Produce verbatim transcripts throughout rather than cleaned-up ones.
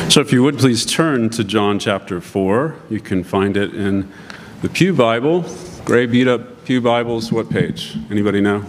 So if you would please turn to John chapter four. You can find it in the Pew Bible. Gray beat up Pew Bibles, what page? Anybody know?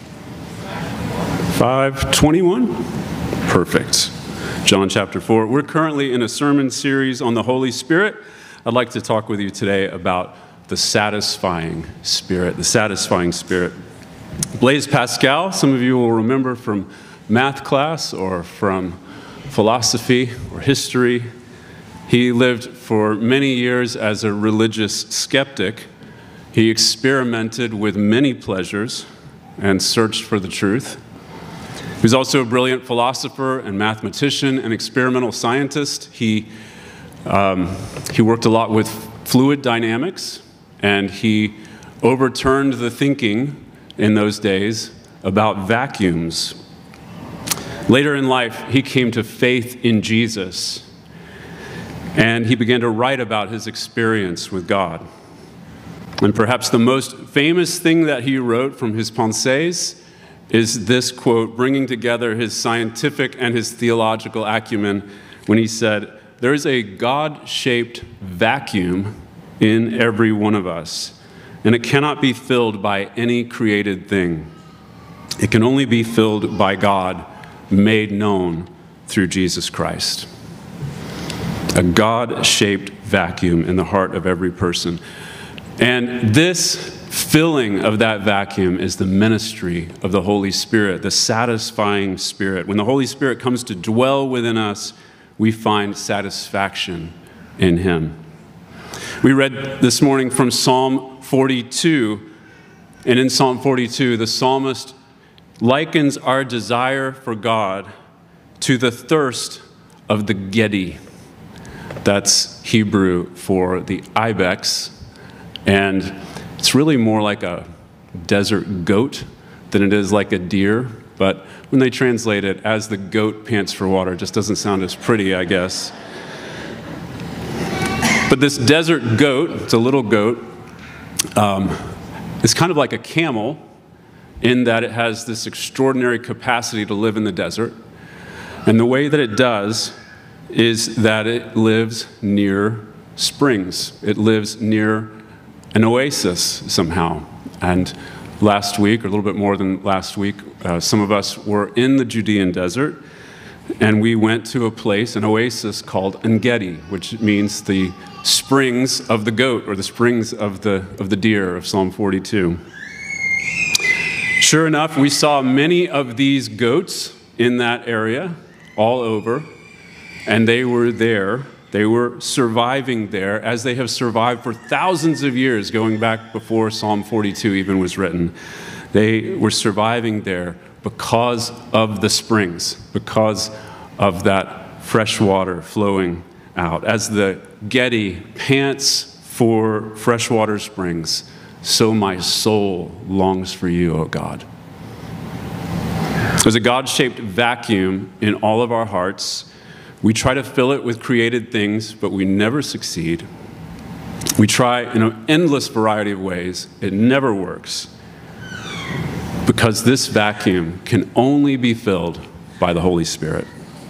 five twenty-one? Perfect. John chapter four. We're currently in a sermon series on the Holy Spirit. I'd like to talk with you today about the satisfying Spirit, the satisfying Spirit. Blaise Pascal, some of you will remember from math class or from philosophy or history. He lived for many years as a religious skeptic. He experimented with many pleasures and searched for the truth. He was also a brilliant philosopher and mathematician and experimental scientist. He, um, he worked a lot with fluid dynamics, and he overturned the thinking in those days about vacuums. Later in life, he came to faith in Jesus, and he began to write about his experience with God. And perhaps the most famous thing that he wrote from his Pensées is this quote, bringing together his scientific and his theological acumen, when he said, "There is a God-shaped vacuum in every one of us, and it cannot be filled by any created thing. It can only be filled by God, made known through Jesus Christ." A God-shaped vacuum in the heart of every person. And this filling of that vacuum is the ministry of the Holy Spirit, the satisfying Spirit. When the Holy Spirit comes to dwell within us, we find satisfaction in Him. We read this morning from Psalm forty-two, and in Psalm forty-two, the psalmist likens our desire for God to the thirst of the Gedi. That's Hebrew for the ibex, and it's really more like a desert goat than it is like a deer, but when they translate it as the goat pants for water, it just doesn't sound as pretty, I guess. But this desert goat, it's a little goat, um, it's kind of like a camel, in that it has this extraordinary capacity to live in the desert. And the way that it does is that it lives near springs. It lives near an oasis somehow. And last week, or a little bit more than last week, uh, some of us were in the Judean desert, and we went to a place, an oasis called En-Gedi, which means the springs of the goat, or the springs of the, of the deer of Psalm forty-two. Sure enough, we saw many of these goats in that area, all over, and they were there. They were surviving there, as they have survived for thousands of years, going back before Psalm forty-two even was written. They were surviving there because of the springs, because of that fresh water flowing out. As the Gedi pants for freshwater springs, so my soul longs for you, O God. There's a God-shaped vacuum in all of our hearts. We try to fill it with created things, but we never succeed. We try in an endless variety of ways. It never works, because this vacuum can only be filled by the Holy Spirit.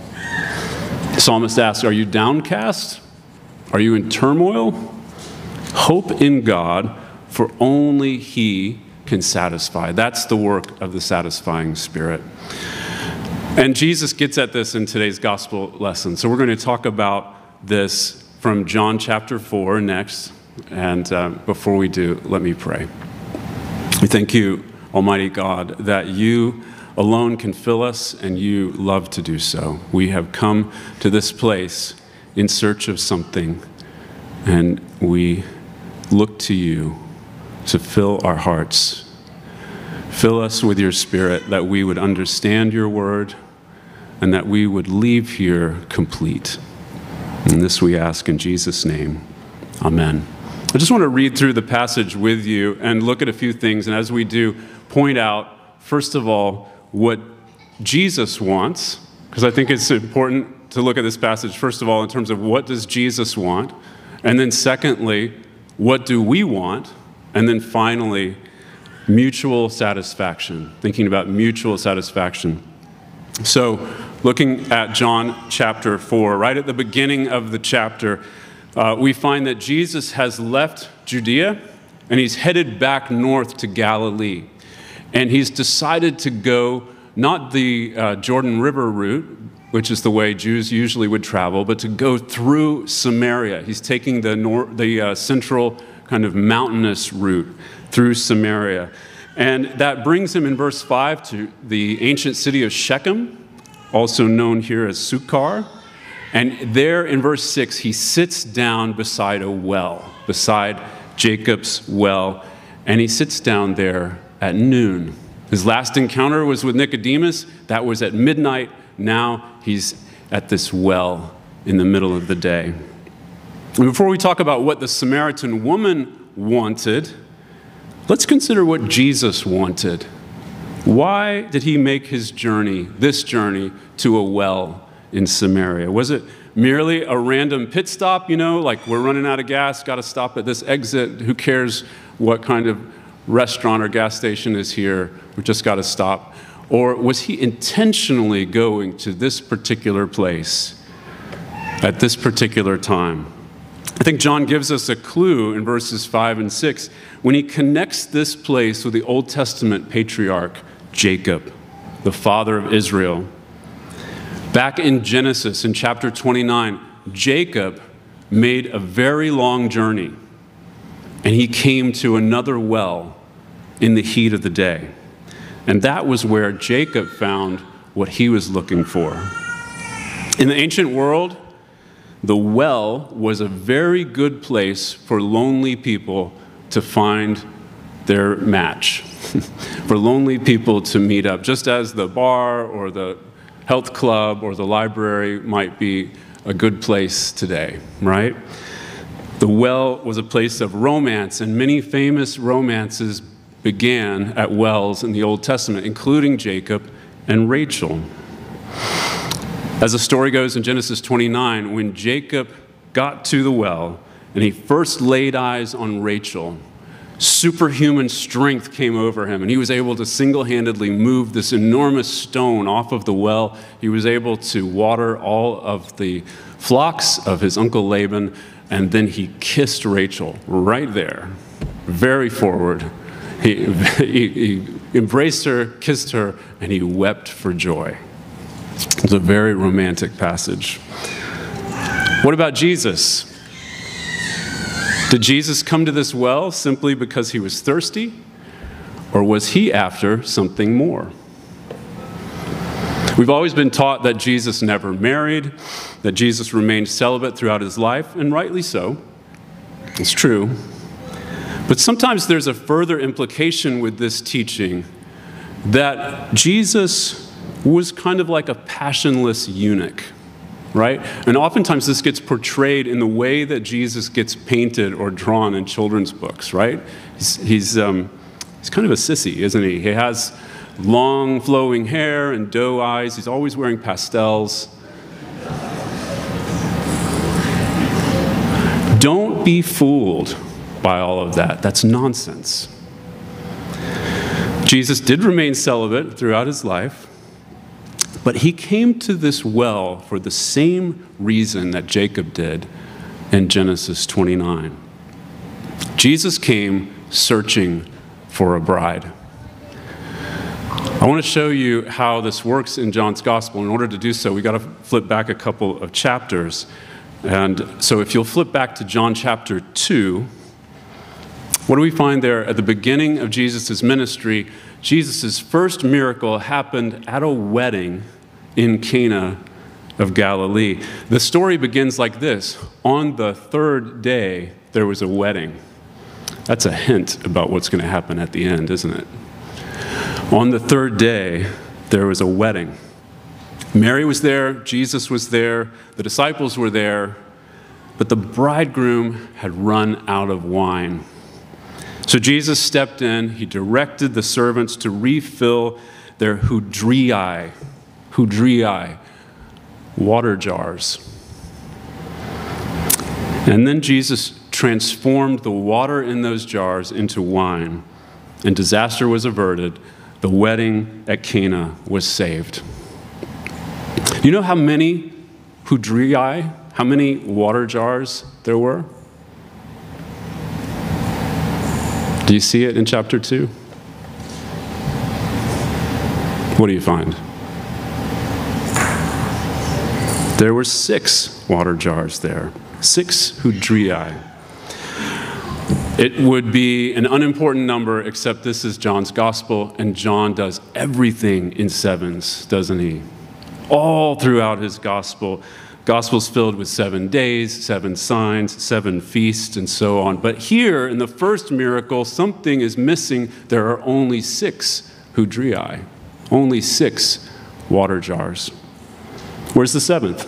The psalmist asks, are you downcast? Are you in turmoil? Hope in God, for only He can satisfy. That's the work of the satisfying Spirit. And Jesus gets at this in today's gospel lesson. So we're going to talk about this from John chapter four next. And uh, before we do, let me pray. We thank you, Almighty God, that you alone can fill us, and you love to do so. We have come to this place in search of something, and we look to you to fill our hearts. Fill us with your Spirit, that we would understand your word and that we would leave here complete. And this we ask in Jesus' name. Amen. I just want to read through the passage with you and look at a few things. And as we do, point out, first of all, what Jesus wants, because I think it's important to look at this passage, first of all, in terms of what does Jesus want? And then secondly, what do we want? And then finally, mutual satisfaction, thinking about mutual satisfaction. So looking at John chapter four, right at the beginning of the chapter, uh, we find that Jesus has left Judea and he's headed back north to Galilee. And he's decided to go not the uh, Jordan River route, which is the way Jews usually would travel, but to go through Samaria. He's taking the, nor the uh, central kind of mountainous route through Samaria. And that brings him in verse five to the ancient city of Shechem, also known here as Sukkar. And there in verse six, he sits down beside a well, beside Jacob's well, and he sits down there at noon. His last encounter was with Nicodemus. That was at midnight. Now he's at this well in the middle of the day. And before we talk about what the Samaritan woman wanted, let's consider what Jesus wanted. Why did he make his journey, this journey, to a well in Samaria? Was it merely a random pit stop, you know, like we're running out of gas, got to stop at this exit, who cares what kind of restaurant or gas station is here, we just got to stop? Or was he intentionally going to this particular place at this particular time? I think John gives us a clue in verses five and six when he connects this place with the Old Testament patriarch Jacob, the father of Israel. Back in Genesis, in chapter twenty-nine, Jacob made a very long journey, and he came to another well in the heat of the day. And that was where Jacob found what he was looking for. In the ancient world, the well was a very good place for lonely people to find their match, for lonely people to meet up, just as the bar or the health club or the library might be a good place today, right? The well was a place of romance, and many famous romances began at wells in the Old Testament, including Jacob and Rachel. As the story goes in Genesis twenty-nine, when Jacob got to the well and he first laid eyes on Rachel, superhuman strength came over him, and he was able to single-handedly move this enormous stone off of the well. He was able to water all of the flocks of his uncle Laban, and then he kissed Rachel right there, very forward. He, he, he embraced her, kissed her, and he wept for joy. It's a very romantic passage. What about Jesus? Did Jesus come to this well simply because he was thirsty, or was he after something more? We've always been taught that Jesus never married, that Jesus remained celibate throughout his life, and rightly so. It's true. But sometimes there's a further implication with this teaching that Jesus was kind of like a passionless eunuch, right? And oftentimes this gets portrayed in the way that Jesus gets painted or drawn in children's books, right? He's, he's, um, he's kind of a sissy, isn't he? He has long flowing hair and doe eyes. He's always wearing pastels. Don't be fooled by all of that. That's nonsense. Jesus did remain celibate throughout his life, but he came to this well for the same reason that Jacob did in Genesis twenty-nine. Jesus came searching for a bride. I want to show you how this works in John's gospel. In order to do so, we got to flip back a couple of chapters. And so if you'll flip back to John chapter two, what do we find there? At the beginning of Jesus' ministry, Jesus' first miracle happened at a wedding in Cana of Galilee. The story begins like this. On the third day, there was a wedding. That's a hint about what's going to happen at the end, isn't it? On the third day, there was a wedding. Mary was there, Jesus was there, the disciples were there, but the bridegroom had run out of wine. So Jesus stepped in, he directed the servants to refill their hudriai, hudriai, water jars. And then Jesus transformed the water in those jars into wine, and disaster was averted. The wedding at Cana was saved. You know how many hudriai, how many water jars there were? Do you see it in chapter two? What do you find? There were six water jars there, six hudriai. It would be an unimportant number, except this is John's gospel, and John does everything in sevens, doesn't he? All throughout his gospel. Gospel's filled with seven days, seven signs, seven feasts, and so on. But here, in the first miracle, something is missing. There are only six hudriai, only six water jars. Where's the seventh?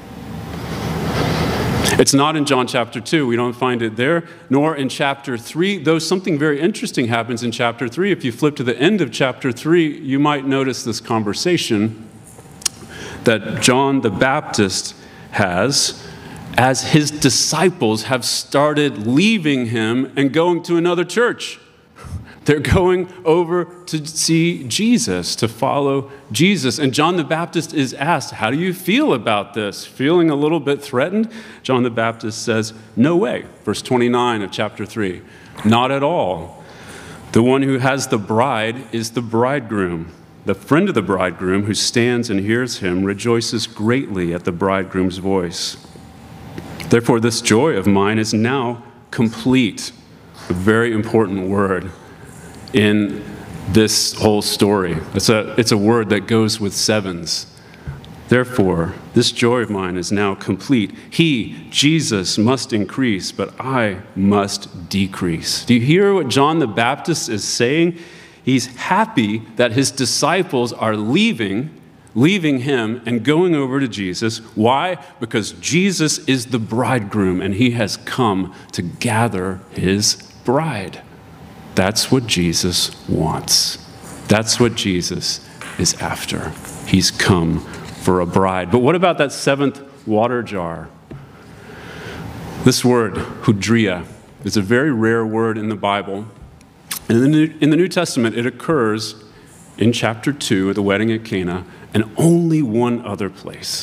It's not in John chapter two. We don't find it there, nor in chapter three, though something very interesting happens in chapter three. If you flip to the end of chapter three, you might notice this conversation that John the Baptist has as his disciples have started leaving him and going to another church. They're going over to see Jesus, to follow Jesus. And John the Baptist is asked, how do you feel about this? Feeling a little bit threatened? John the Baptist says, no way. Verse twenty-nine of chapter three, not at all. The one who has the bride is the bridegroom. The friend of the bridegroom who stands and hears him rejoices greatly at the bridegroom's voice. Therefore, this joy of mine is now complete. A very important word in this whole story. It's a, it's a word that goes with sevens. Therefore, this joy of mine is now complete. He, Jesus, must increase, but I must decrease. Do you hear what John the Baptist is saying? He's happy that his disciples are leaving, leaving him and going over to Jesus. Why? Because Jesus is the bridegroom and he has come to gather his bride. That's what Jesus wants. That's what Jesus is after. He's come for a bride. But what about that seventh water jar? This word, hudria, is a very rare word in the Bible. And in the New, in the New Testament, it occurs in chapter two of the wedding at Cana, and only one other place.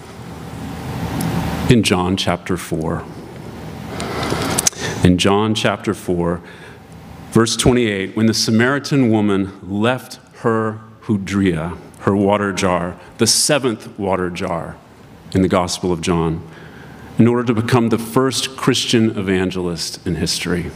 In John chapter four. In John chapter four, verse twenty-eight, when the Samaritan woman left her hudria, her water jar, the seventh water jar in the Gospel of John, in order to become the first Christian evangelist in history.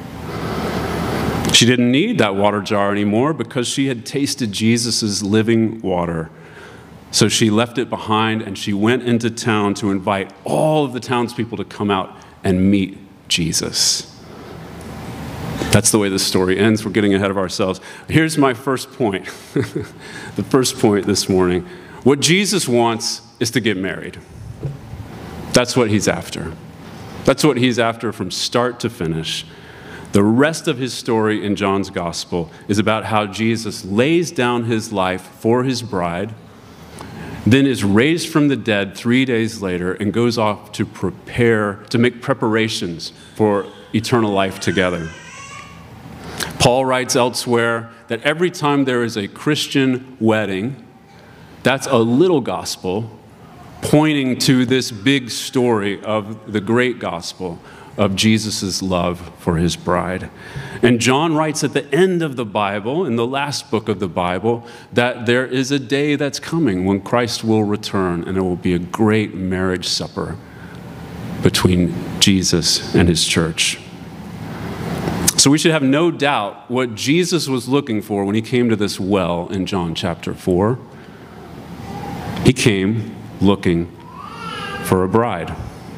She didn't need that water jar anymore because she had tasted Jesus' living water. So she left it behind and she went into town to invite all of the townspeople to come out and meet Jesus. That's the way this story ends. We're getting ahead of ourselves. Here's my first point. The first point this morning. What Jesus wants is to get married. That's what he's after. That's what he's after from start to finish. The rest of his story in John's gospel is about how Jesus lays down his life for his bride, then is raised from the dead three days later and goes off to prepare, to make preparations for eternal life together. Paul writes elsewhere that every time there is a Christian wedding, that's a little gospel pointing to this big story of the great gospel of Jesus' love for his bride. And John writes at the end of the Bible, in the last book of the Bible, that there is a day that's coming when Christ will return and there will be a great marriage supper between Jesus and his church. So we should have no doubt what Jesus was looking for when he came to this well in John chapter four. He came looking for a bride.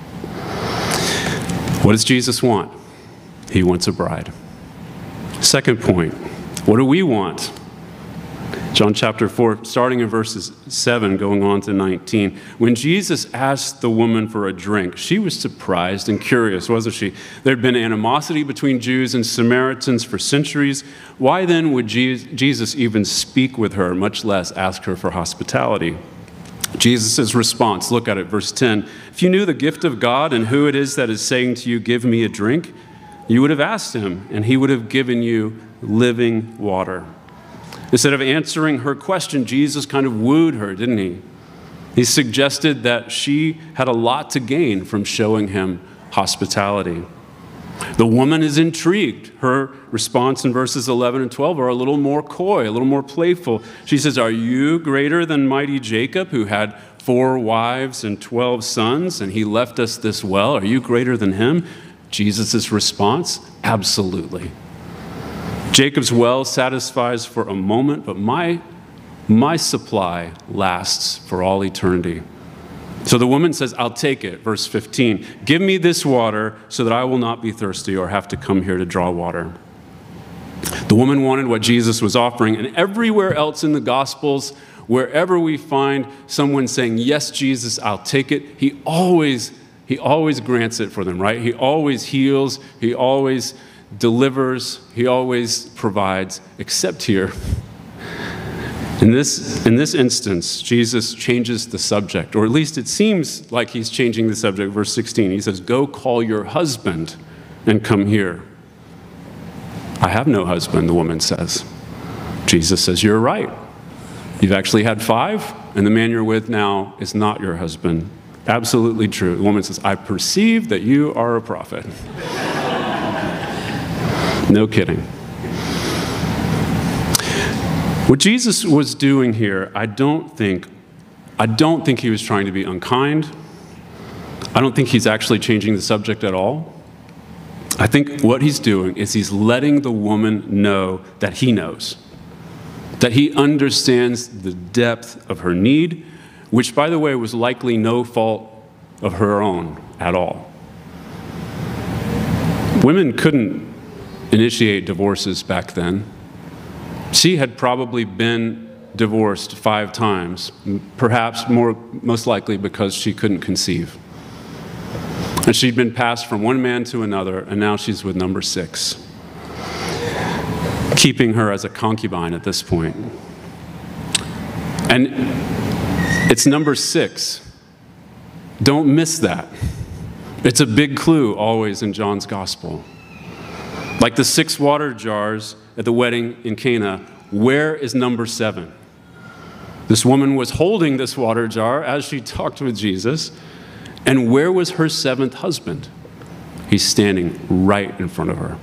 What does Jesus want? He wants a bride. Second point, what do we want? John chapter four, starting in verses seven, going on to nineteen. When Jesus asked the woman for a drink, she was surprised and curious, wasn't she? There had been animosity between Jews and Samaritans for centuries. Why then would Jesus even speak with her, much less ask her for hospitality? Jesus' response, look at it, verse ten. If you knew the gift of God and who it is that is saying to you, give me a drink, you would have asked him, and he would have given you living water. Instead of answering her question, Jesus kind of wooed her, didn't he? He suggested that she had a lot to gain from showing him hospitality. The woman is intrigued. Her response in verses eleven and twelve are a little more coy, a little more playful. She says, "Are you greater than mighty Jacob, who had four wives and twelve sons, and he left us this well? Are you greater than him?" Jesus' response, absolutely. Jacob's well satisfies for a moment, but my, my supply lasts for all eternity. So the woman says, "I'll take it." Verse fifteen, "Give me this water so that I will not be thirsty or have to come here to draw water." The woman wanted what Jesus was offering, and everywhere else in the Gospels, wherever we find someone saying, "Yes, Jesus, I'll take it," he always, he always grants it for them, right? He always heals, he always delivers, he always provides, except here. In this, in this instance, Jesus changes the subject, or at least it seems like he's changing the subject. Verse sixteen, he says, "Go call your husband and come here." "I have no husband," the woman says. Jesus says, "You're right. You've actually had five, and the man you're with now is not your husband." Absolutely true. The woman says, "I perceive that you are a prophet." No kidding. What Jesus was doing here, I don't think, I don't think he was trying to be unkind. I don't think he's actually changing the subject at all. I think what he's doing is he's letting the woman know that he knows, that he understands the depth of her need, which, by the way, was likely no fault of her own at all. Women couldn't initiate divorces back then. She had probably been divorced five times, perhaps more, most likely because she couldn't conceive. And she'd been passed from one man to another, and now she's with number six, keeping her as a concubine at this point. And it's number six. Don't miss that. It's a big clue always in John's gospel. Like the six water jars at the wedding in Cana, where is number seven? This woman was holding this water jar as she talked with Jesus, and where was her seventh husband? He's standing right in front of her.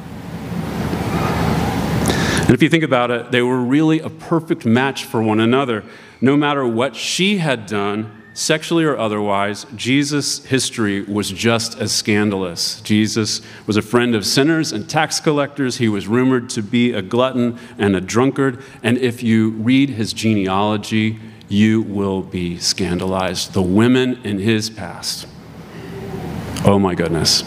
And if you think about it, they were really a perfect match for one another. No matter what she had done, sexually or otherwise, Jesus' history was just as scandalous. Jesus was a friend of sinners and tax collectors. He was rumored to be a glutton and a drunkard. And if you read his genealogy, you will be scandalized. The women in his past, oh my goodness.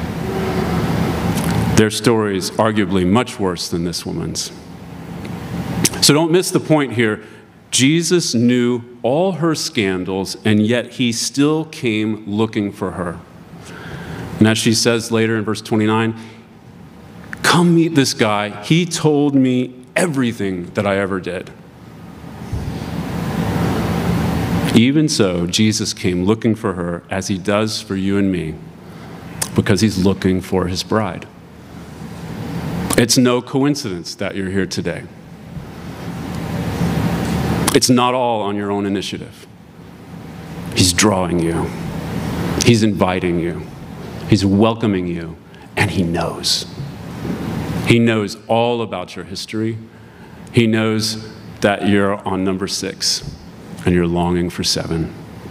Their stories arguably much worse than this woman's. So don't miss the point here. Jesus knew all her scandals, and yet he still came looking for her. And as she says later in verse twenty-nine, "Come meet this guy. He told me everything that I ever did." Even so, Jesus came looking for her as he does for you and me, because he's looking for his bride. It's no coincidence that you're here today. It's not all on your own initiative. He's drawing you. He's inviting you. He's welcoming you, and he knows. He knows all about your history. He knows that you're on number six, and you're longing for seven.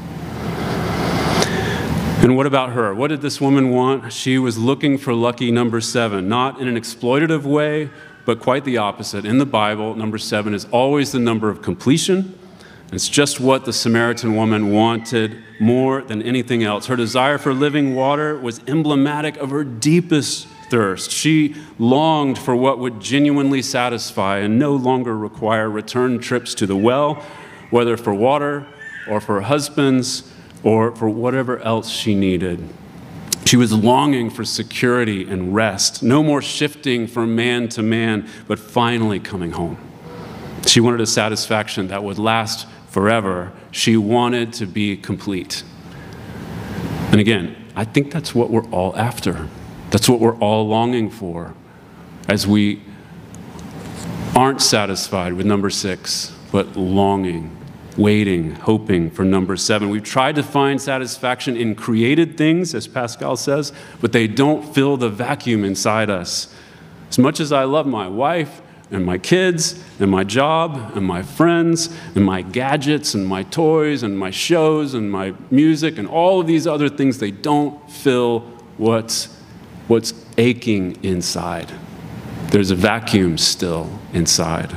And what about her? What did this woman want? She was looking for lucky number seven, not in an exploitative way, but quite the opposite. In the Bible, number seven is always the number of completion. It's just what the Samaritan woman wanted more than anything else. Her desire for living water was emblematic of her deepest thirst. She longed for what would genuinely satisfy and no longer require return trips to the well, whether for water or for husbands or for whatever else she needed. She was longing for security and rest, no more shifting from man to man, but finally coming home. She wanted a satisfaction that would last forever. She wanted to be complete. And again, I think that's what we're all after. That's what we're all longing for, as we aren't satisfied with number six, but longing waiting, hoping for number seven. We've tried to find satisfaction in created things, as Pascal says, but they don't fill the vacuum inside us. As much as I love my wife and my kids and my job and my friends and my gadgets and my toys and my shows and my music and all of these other things, they don't fill what's, what's aching inside. There's a vacuum still inside.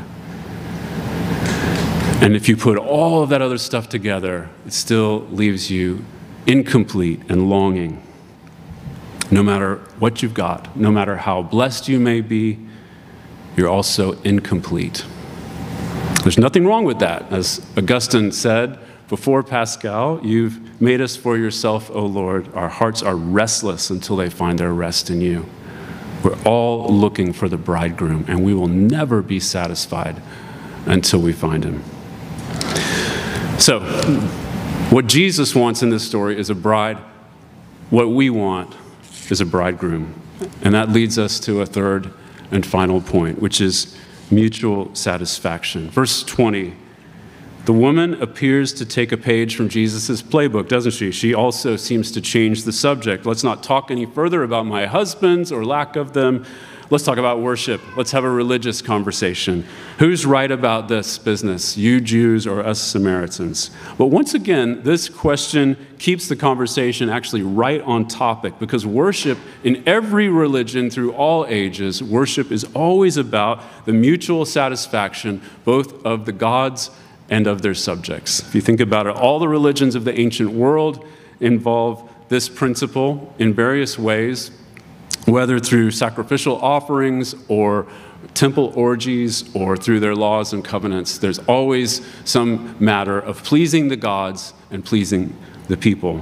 And if you put all of that other stuff together, it still leaves you incomplete and longing. No matter what you've got, no matter how blessed you may be, you're also incomplete. There's nothing wrong with that. As Augustine said before Pascal, you've made us for yourself, O Lord. Our hearts are restless until they find their rest in you. We're all looking for the bridegroom, and we will never be satisfied until we find him. So, what Jesus wants in this story is a bride. What we want is a bridegroom. And that leads us to a third and final point, which is mutual satisfaction. Verse twenty, the woman appears to take a page from Jesus' playbook, doesn't she? She also seems to change the subject. Let's not talk any further about my husbands or lack of them. Let's talk about worship. Let's have a religious conversation. Who's right about this business, you Jews or us Samaritans? But once again, this question keeps the conversation actually right on topic, because worship in every religion through all ages, worship is always about the mutual satisfaction both of the gods and of their subjects. If you think about it, all the religions of the ancient world involve this principle in various ways, whether through sacrificial offerings or temple orgies or through their laws and covenants. There's always some matter of pleasing the gods and pleasing the people.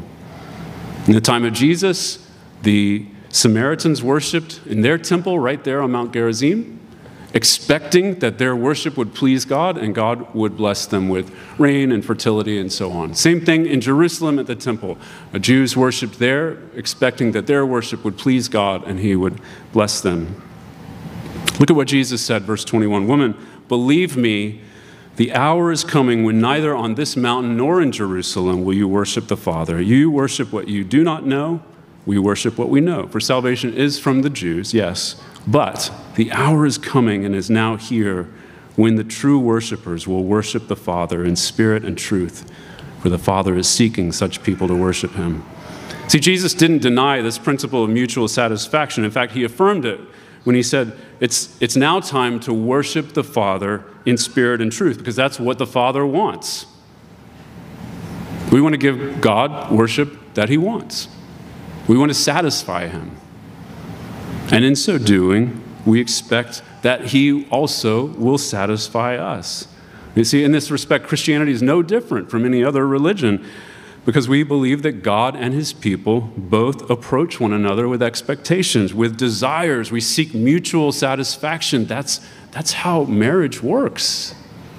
In the time of Jesus, the Samaritans worshiped in their temple right there on Mount Gerizim, expecting that their worship would please God and God would bless them with rain and fertility and so on. Same thing in Jerusalem at the temple. The Jews worshiped there, expecting that their worship would please God and he would bless them. Look at what Jesus said, verse twenty-one. Woman, believe me, the hour is coming when neither on this mountain nor in Jerusalem will you worship the Father. You worship what you do not know. We worship what we know. For salvation is from the Jews, yes. But the hour is coming and is now here when the true worshipers will worship the Father in spirit and truth, for the Father is seeking such people to worship him. See, Jesus didn't deny this principle of mutual satisfaction. In fact, he affirmed it when he said, it's, it's now time to worship the Father in spirit and truth, because that's what the Father wants. We want to give God worship that he wants. We want to satisfy him. And in so doing, we expect that he also will satisfy us. You see, in this respect, Christianity is no different from any other religion, because we believe that God and his people both approach one another with expectations, with desires. We seek mutual satisfaction. That's, that's how marriage works.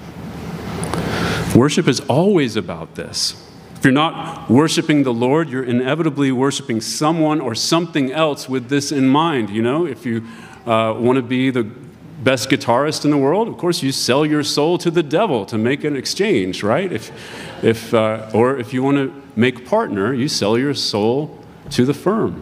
Worship is always about this. If you're not worshiping the Lord, you're inevitably worshiping someone or something else with this in mind. You know, if you uh, want to be the best guitarist in the world, of course, you sell your soul to the devil to make an exchange, right? If, if, uh, or if you want to make partner, you sell your soul to the firm.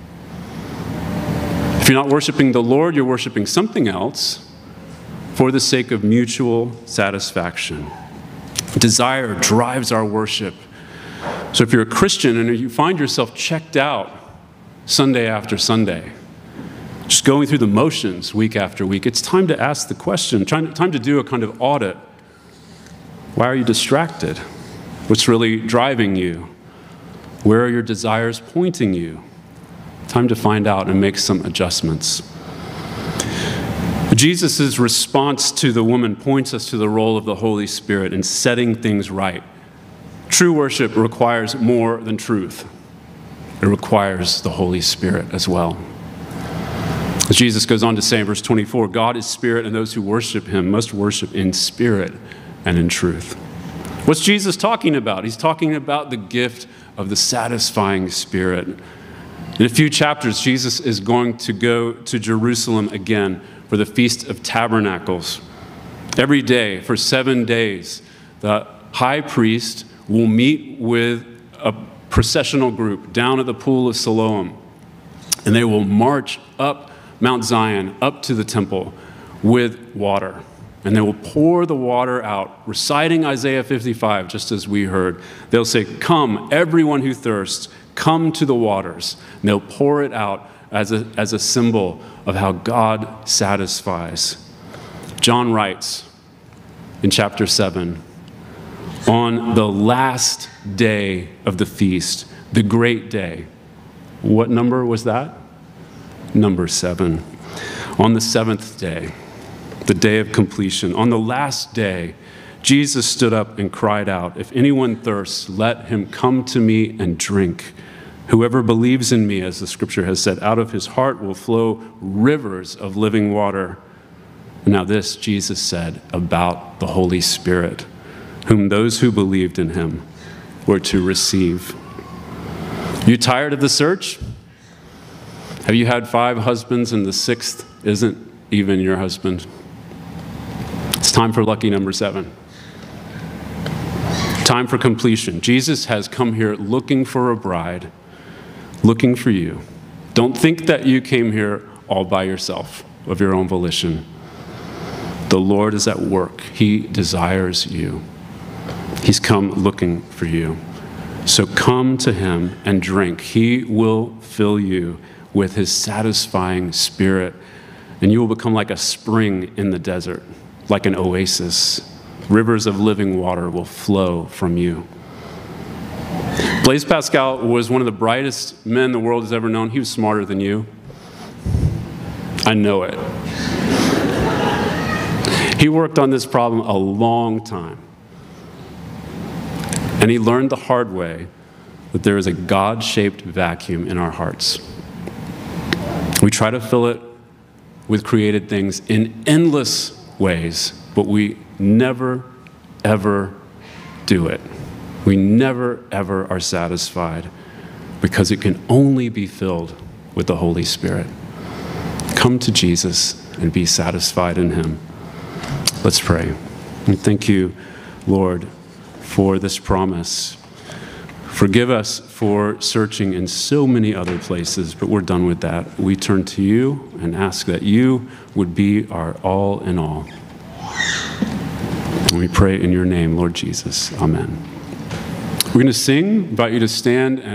If you're not worshiping the Lord, you're worshiping something else for the sake of mutual satisfaction. Desire drives our worship. So if you're a Christian and you find yourself checked out Sunday after Sunday, just going through the motions week after week, it's time to ask the question, time to do a kind of audit. Why are you distracted? What's really driving you? Where are your desires pointing you? Time to find out and make some adjustments. Jesus' response to the woman points us to the role of the Holy Spirit in setting things right. True worship requires more than truth. It requires the Holy Spirit as well. As Jesus goes on to say in verse twenty-four, God is spirit, and those who worship him must worship in spirit and in truth. What's Jesus talking about? He's talking about the gift of the satisfying Spirit. In a few chapters, Jesus is going to go to Jerusalem again for the Feast of Tabernacles. Every day, for seven days, the high priest will meet with a processional group down at the pool of Siloam, and they will march up Mount Zion, up to the temple with water. And they will pour the water out, reciting Isaiah fifty-five, just as we heard. They'll say, "Come, everyone who thirsts, come to the waters." And they'll pour it out as a, as a symbol of how God satisfies. John writes in chapter seven, on the last day of the feast, the great day. What number was that? Number seven. On the seventh day, the day of completion, on the last day, Jesus stood up and cried out, "If anyone thirsts, let him come to me and drink. Whoever believes in me," as the scripture has said, "out of his heart will flow rivers of living water." Now this Jesus said about the Holy Spirit, whom those who believed in him were to receive. You tired of the search? Have you had five husbands and the sixth isn't even your husband? It's time for lucky number seven. Time for completion. Jesus has come here looking for a bride, looking for you. Don't think that you came here all by yourself, of your own volition. The Lord is at work. He desires you. He's come looking for you. So come to him and drink. He will fill you with his satisfying spirit, and you will become like a spring in the desert, like an oasis. Rivers of living water will flow from you. Blaise Pascal was one of the brightest men the world has ever known. He was smarter than you. I know it. He worked on this problem a long time. And he learned the hard way that there is a God-shaped vacuum in our hearts. We try to fill it with created things in endless ways, but we never, ever do it. We never, ever are satisfied because it can only be filled with the Holy Spirit. Come to Jesus and be satisfied in him. Let's pray. And thank you, Lord, for this promise. Forgive us for searching in so many other places, but we're done with that. We turn to you and ask that you would be our all in all. And we pray in your name, Lord Jesus. Amen. We're going to sing. I invite you to stand and